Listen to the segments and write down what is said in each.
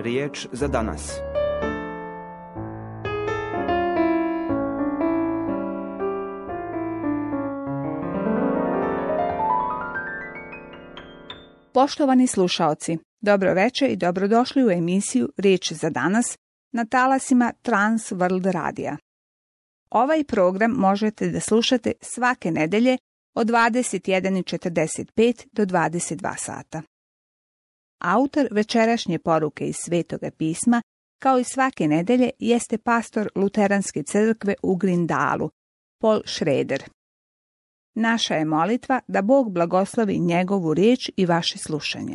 Riječ za danas. Poštovani slušaoci, dobro večer i dobrodošli u emisiju Riječ za danas na talasima Trans World Radija. Ovaj program možete da slušate svake nedelje od 21:45 do 22 sata. Autor večerašnje poruke iz Svetoga pisma, kao i svake nedelje, jeste pastor Luteranske crkve u Grindalu, Paul Schrader. Naša je molitva da Bog blagoslovi njegovu riječ i vaše slušanje.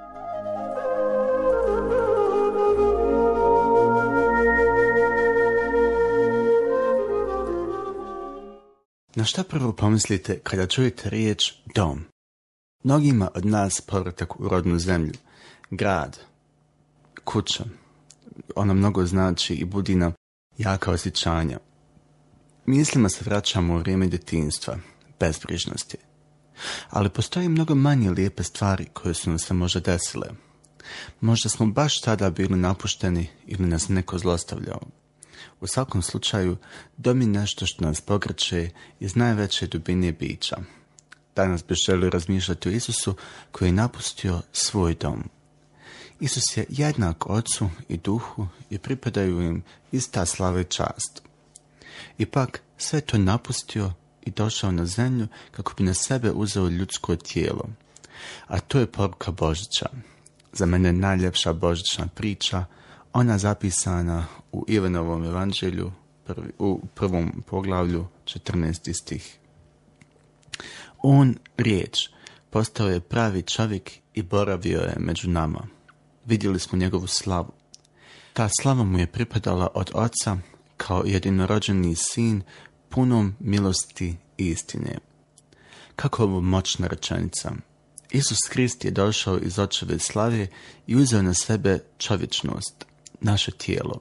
Na šta prvo pomislite kada čujete riječ dom? Mnogima od nas povratak u rodnu zemlju, grad, kuća, ono mnogo znači i budi nam jaka osjećanja. Mislima se vraćamo u vrijeme djetinjstva, bezbrižnosti. Ali postoji mnogo manje lijepe stvari koje su nam se možda desile. Možda smo baš tada bili napušteni ili nas neko zlostavljao. U svakom slučaju, dom je nešto što nas pokreće iz najveće dubine bića. Danas bih želio razmišljati o Isusu koji je napustio svoj dom. Isus je jednak Ocu i Duhu i pripadaju im ista slava i čast. Ipak sve to napustio i došao na zemlju kako bi na sebe uzeo ljudsko tijelo. A to je poruka Božića. Za mene najljepša božićna priča, ona zapisana u Ivanovom evanđelju u 1. poglavlju 14. stih. On, riječ, postao je pravi čovjek i boravio je među nama. Vidjeli smo njegovu slavu. Ta slava mu je pripadala od Oca kao jedinorođeni sin, punom milosti i istine. Kako ovo moćna rečenica. Isus Krist je došao iz Očeve slave i uzeo na sebe čovječnost, naše tijelo.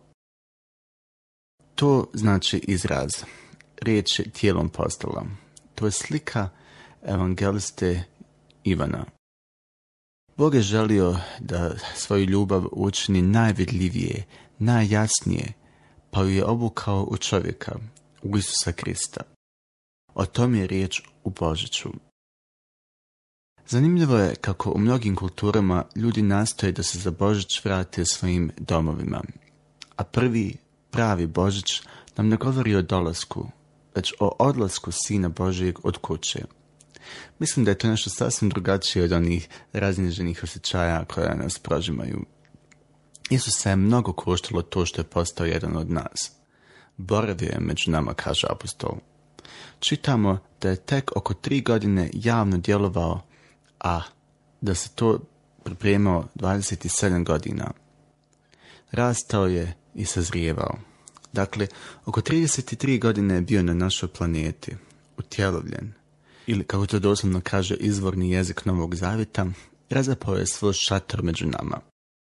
To znači izraz. Riječ je tijelom postala. To je slika evangeliste Ivana. Bog je želio da svoju ljubav učini najvidljivije, najjasnije, pa ju je obukao u čovjeka, u Isusa Krista. O tom je riječ u Božiću. Zanimljivo je kako u mnogim kulturama ljudi nastoje da se za Božić vrate svojim domovima. A prvi, pravi Božić nam ne govori o dolasku, već o odlasku Sina Božijeg od kuće. Mislim da je to nešto sasvim drugačije od onih raznježenih osjećaja koja nas prožimaju. Isusa je mnogo koštalo to što je postao jedan od nas. Boravio je među nama, kaže apostol. Čitamo da je tek oko 3 godine javno djelovao, a da se to pripremao 27 godina. Rastao je i sazrijevao. Dakle, oko 33 godine je bio na našoj planeti, utjelovljen. Ili, kako to doslovno kaže izvorni jezik Novog Zavjeta, razapao je svoj šator među nama.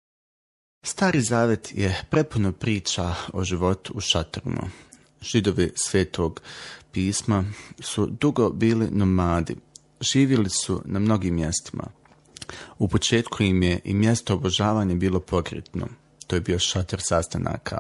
Stari Zavjet je prepuno priča o životu u šatorima. Židovi Svetog pisma su dugo bili nomadi. Živjeli su na mnogim mjestima. U početku im je i mjesto obožavanja bilo pokretno. To je bio šator sastanaka.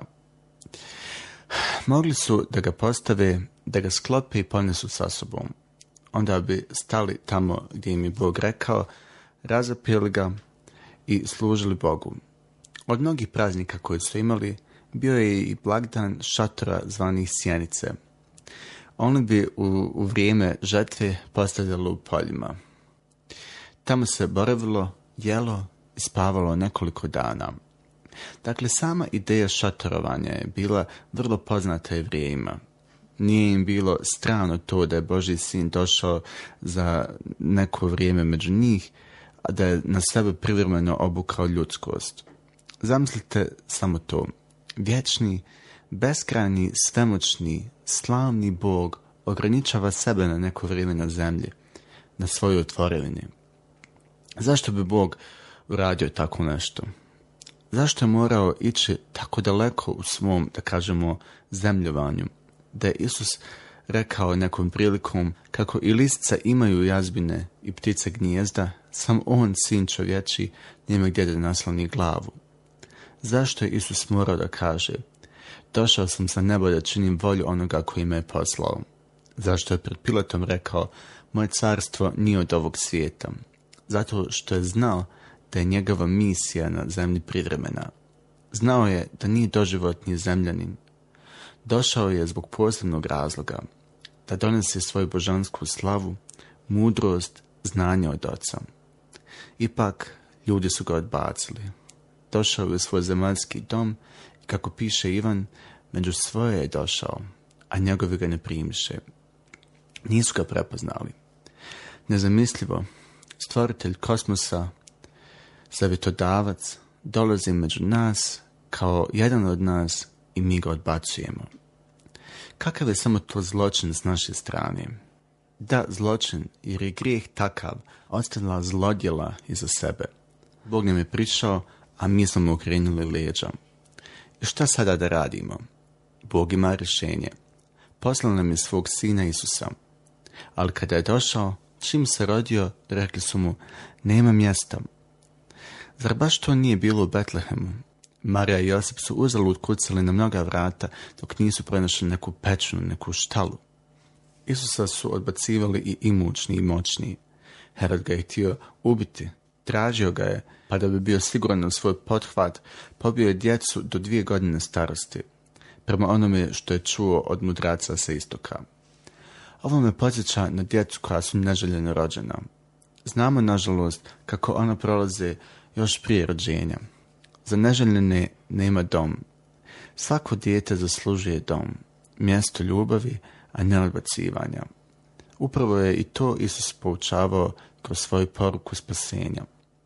Mogli su da ga postave, da ga sklope i ponesu sa sobom. Onda bi stali tamo gdje im je Bog rekao, razapeli ga i služili Bogu. Od mnogih praznika koje su imali, bio je i blagdan šatora zvanih sjenice. Oni bi u vrijeme žetve postavljali u poljima. Tamo se boravilo, jelo i spavalo nekoliko dana. Dakle, sama ideja šatorovanja je bila vrlo poznata Jevrijima. Nije im bilo strano to da je Božji sin došao za neko vrijeme među njih, a da je na sebe privremeno obukao ljudskost. Zamislite samo to. Vječni, beskrajni, svemoćni, slavni Bog ograničava sebe na neko vrijeme na zemlji, na svojoj tvorevini. Zašto bi Bog uradio tako nešto? Zašto je morao ići tako daleko u svom, da kažemo, zemljovanju? Da je Isus rekao nekom prilikom kako i lisca imaju jazbine i ptice gnijezda, sam on, sin čovječi, nema gdje da nasloni glavu. Zašto je Isus morao da kaže: došao sam sa neba da činim volju onoga koji me je poslao? Zašto je pred Pilatom rekao: moje carstvo nije od ovog svijeta? Zato što je znao da je njegova misija na zemlji privremena. Znao je da nije doživotni zemljanin. Došao je zbog posebnog razloga, da donese svoju božansku slavu, mudrost, znanje od Oca. Ipak, ljudi su ga odbacili. Došao je u svoj zemaljski dom i, kako piše Ivan, među svoje je došao, a njegovi ga ne primiše. Nisu ga prepoznali. Nezamislivo, stvoritelj kosmosa, savjetodavac, dolazi među nas kao jedan od nas i mi ga odbacujemo. Kakav je samo to zločin s naše strane? Da, zločin, jer je grijeh takav, ostavila zlodjela iza sebe. Bog nam je prišao, a mi smo mu okrenuli leđa. I šta sada da radimo? Bog ima rješenje. Poslao nam je svog sina Isusa. Ali kada je došao, čim se rodio, rekli su mu: nema mjesta. Zar baš to nije bilo u Betlehemu? Marija i Josip su uzalud kucali na mnoga vrata dok nisu pronašli neku pećinu, neku štalu. Isusa su odbacivali i imućni i moćni. Herod ga je htio ubiti. Tražio ga je, pa da bi bio siguran u svoj pothvat, pobio je djecu do 2 godine starosti, prema onome što je čuo od mudraca sa istoka. Ovo me podsjeća na djecu koja su neželjeno rođena. Znamo, nažalost, kako ona prolaze još prije rođenja. Za neželjene nema dom. Svako dijete zaslužuje dom, mjesto ljubavi, a ne odbacivanja. Upravo je i to Isus poučavao kroz svoju poruku spasenja.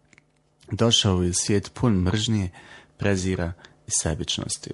Došao je u svijet pun mržnje, prezira i sebičnosti.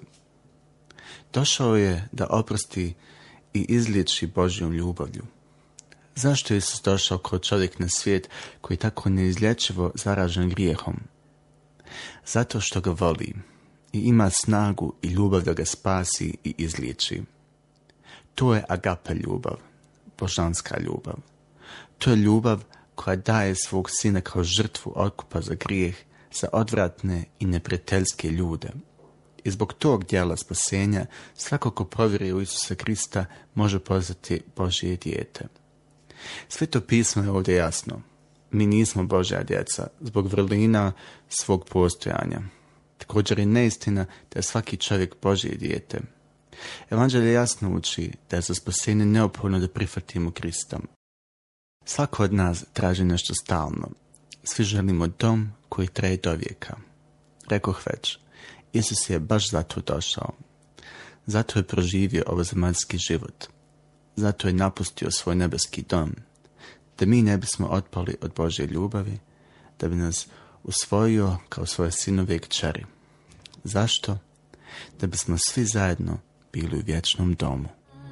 Došao je da oprosti i izliječi Božjom ljubavlju. Zašto je Isus došao kao čovjek na svijet koji je tako neizlječivo zaražen grijehom? Zato što ga voli i ima snagu i ljubav da ga spasi i izliječi. To je agape ljubav, božanska ljubav. To je ljubav koja daje svog sina kao žrtvu otkupa za grijeh, za odvratne i neprijateljske ljude. I zbog tog djela spasenja svako ko povjeruje u Isusa Krista može postati Božje dijete. Sveto pismo je ovdje jasno. Mi nismo Božja djeca zbog vrlina svog postojanja. Također je neistina da je svaki čovjek Božje dijete. Evanđelje jasno uči da je za spasenje neophodno da prihvatimo Krista. Svako od nas traži nešto stalno. Svi želimo dom koji traje do vijeka. Rekoh već, Isus je baš zato došao. Zato je proživio ovozemaljski život. Zato je napustio svoj nebeski dom. Da mi ne bismo otpali od Božje ljubavi, da bi nas usvojio kao svoje sinove i kćeri. Zašto? Da bismo svi zajedno bili u vječnom domu.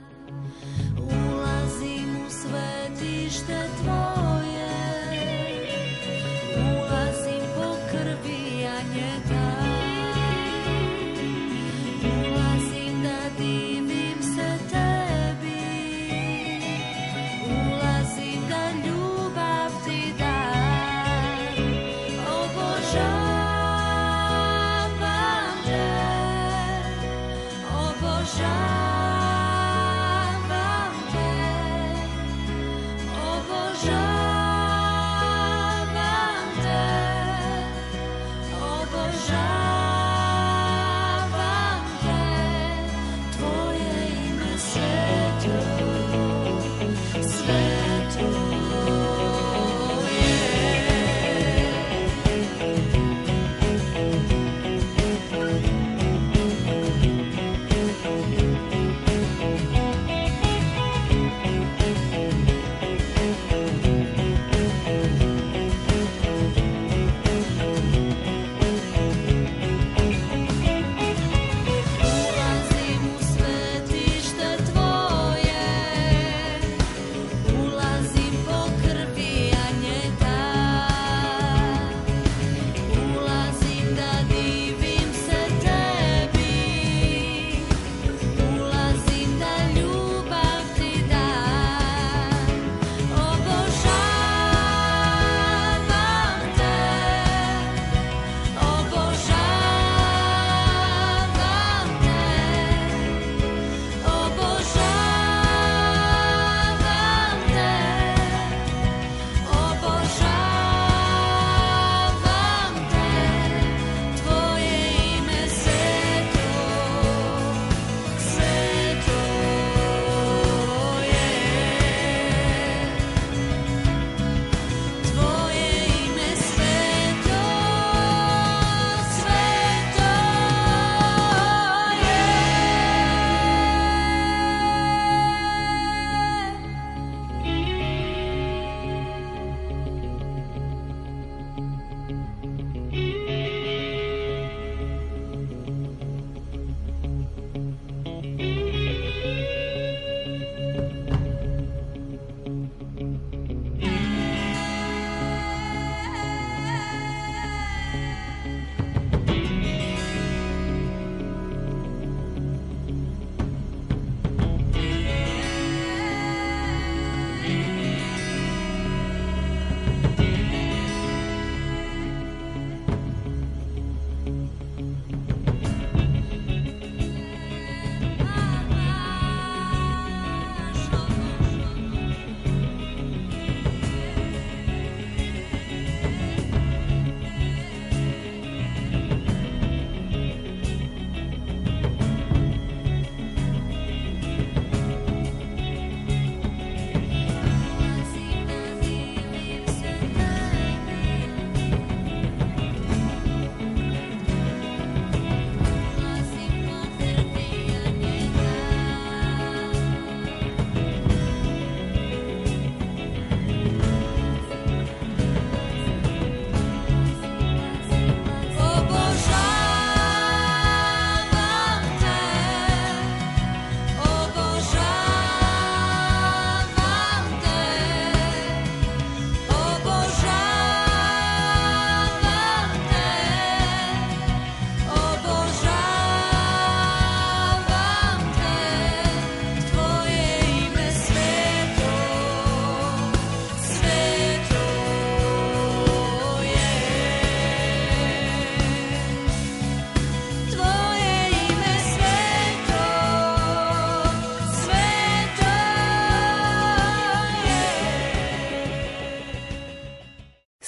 Ulazim u svetište tvoje, ulazim po krvi janjeta, ulazim da divim se tebi, ulazim da ljubav ti dam, obožavam te, obožavam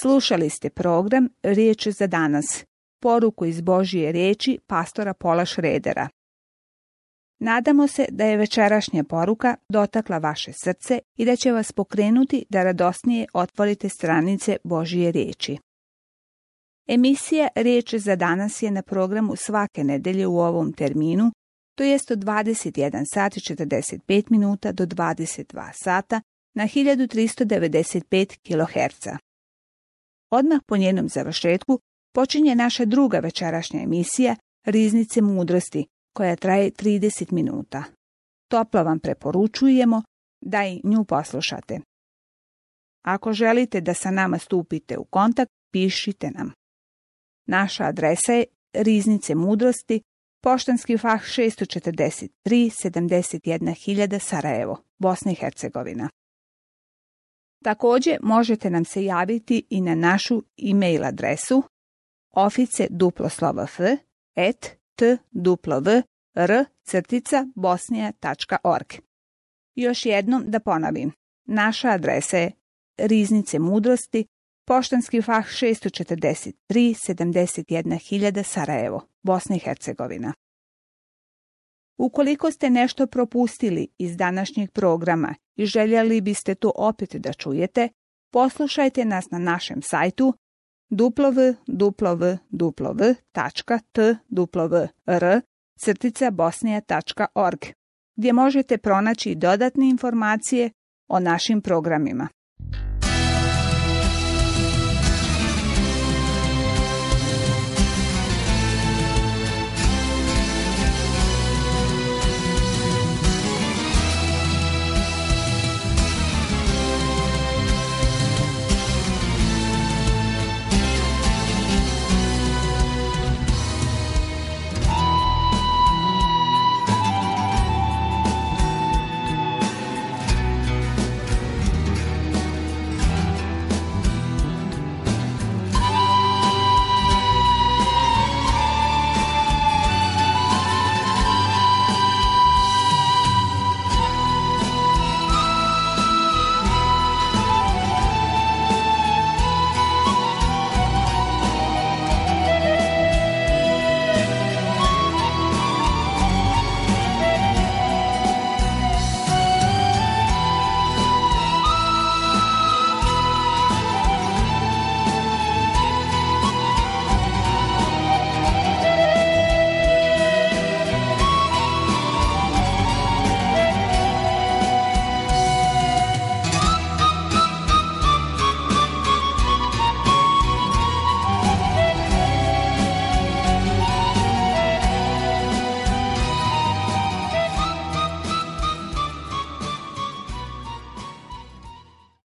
Slušali ste program Riječ za danas, poruku iz Božje riječi pastora Paula Schroedera. Nadamo se da je večerašnja poruka dotakla vaše srce i da će vas pokrenuti da radosnije otvorite stranice Božje riječi. Emisija Riječ za danas je na programu svake nedelje u ovom terminu, to jest od 21 sat i 45 minuta do 22 sata na 1395 kHz. Odmah po njenom završetku počinje naša druga večerašnja emisija Riznice mudrosti, koja traje 30 minuta. Toplo vam preporučujemo da i nju poslušate. Ako želite da sa nama stupite u kontakt, pišite nam. Naša adresa je Riznice mudrosti, poštanski fah 643 71.000 Sarajevo, Bosna i Hercegovina. Također možete nam se javiti i na našu e-mail adresu ofice@twr-bosnija.org. Još jednom da ponovim, naša adresa je Riznice mudrosti, poštanski fah 643 71.000 Sarajevo, Bosna i Hercegovina. Ukoliko ste nešto propustili iz današnjeg programa i željeli biste to opet da čujete, poslušajte nas na našem sajtu www.twr-bosnija.org, gdje možete pronaći dodatne informacije o našim programima.